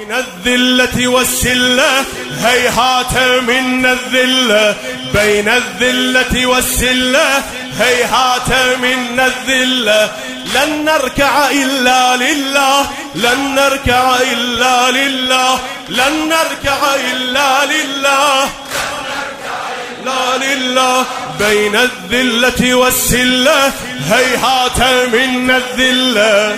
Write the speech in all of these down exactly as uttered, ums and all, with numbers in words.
بين الذلة والسلة هيهات من الذلة، بين الذلة والسلة هيهات من الذلة. لن نركع إلا لله، لن نركع إلا لله، لن نركع إلا لله، لا لله. بين الذلة والسلة هيهات من الذلة،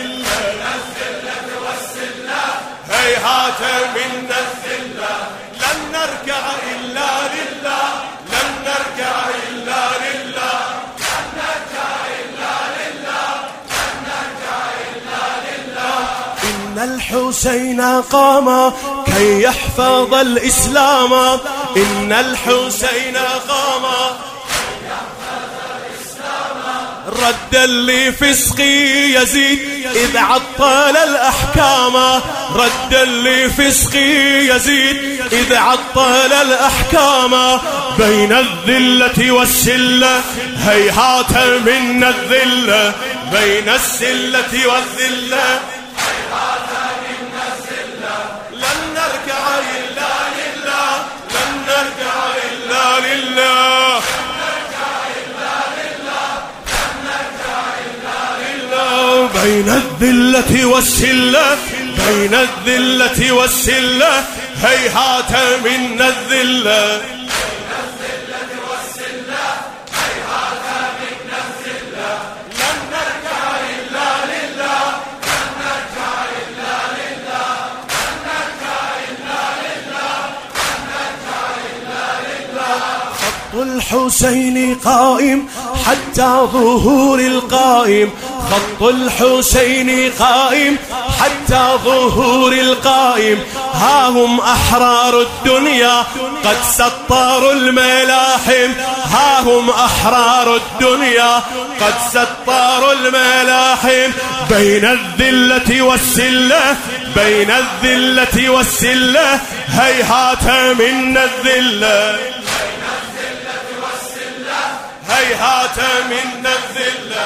هيهات من الذلة. لن نركع إلا لله، لن نركع إلا لله، لن نركع إلا لله، لن نركع إلا لله. إن الحسين قام كي يحفظ الإسلام، إن الحسين قام كي يحفظ الإسلام، ردا لفسق يزيد إذ عطل الأحكام، ردا لفسق يزيد إذ عطل الأحكام. بين الذلة والسلة هيهات من الذلة، بين السلة والذلة هيهات من الذلة. لن نركع إلا لله، لن نركع إلا لله، بين الذلة والسلة، بين الذلة والسلة هيهات من الذلة، بين الذلة والسلة هيهات من الذلة. لن نركع إلا لله، لن نركع إلا لله، لن نركع إلا لله، لن نركع إلا لله. خط الحسين قائم حتى ظهور القائم، خط الحسين قائم حتى ظهور القائم. ها هم أحرار الدنيا قد سطروا الملاحم، ها هم أحرار الدنيا قد سطروا الملاحم. بين الذلة والسلة، بين الذلة والسلة هيهات من الذلة، بين الذلة والسلة هيهات من الذلة.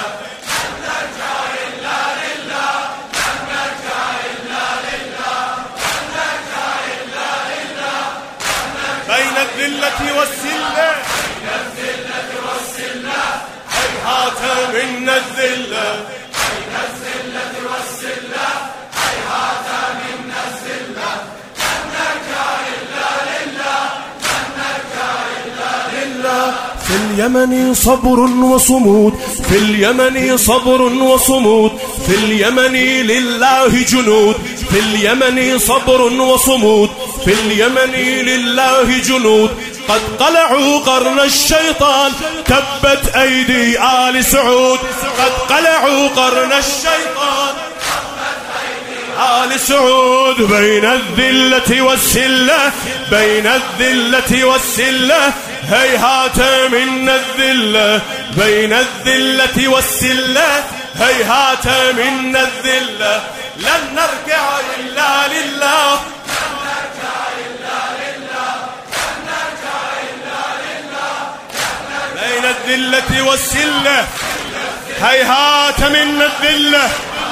بين الذلة والسلة، بين الذلة والسلة هيهات من الذلة، بين الذلة والسلة هيهات من الذلة. لن نركع إلا لله، لن نركع إلا لله. في اليمن صبر وصمود، في اليمن صبر وصمود، في اليمن لله جنود، في اليمن صبر وصمود، في اليمن لله جنود. قد قلعوا قرن الشيطان تبت أيدي آل سعود، قد قلعوا قرن الشيطان تبت أيدي آل سعود. بين الذلة والسلة، بين الذلة والسلة هيهات من الذلة، بين الذلة والسلة هيهات من الذلة. لن نركع إلا لله، لن نركع إلا لله، لن نركع إلا لله، بين الذلة والسلة هيهات من الذلة،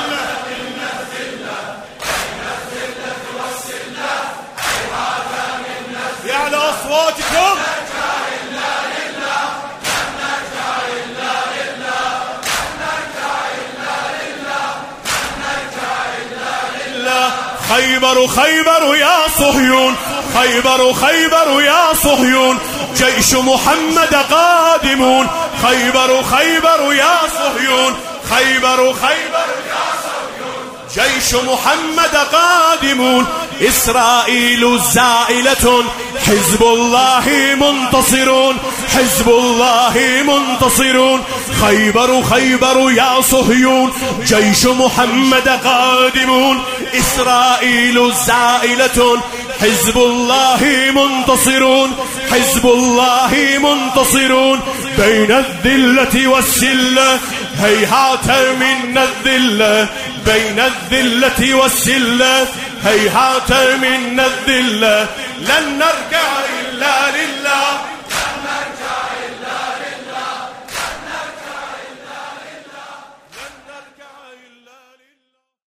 يعلى أصواتكم. خيبر خيبر يا صهيون، خيبر خيبر يا صهيون، جيش محمد قادمون. خيبر خيبر يا صهيون، خيبر خيبر يا صهيون، جيش محمد قادمون. إسرائيل زائلة حزب الله منتصرون، حزب الله منتصرون. خيبر خيبر يا صهيون، جيش محمد قادمون. إسرائيل زائلة حزب الله منتصرون، حزب الله منتصرون. بين الذلة والسلة هيهات من الذلة، بين الذلة والسلة هيهات من الذلة. لن نركع إلا لله.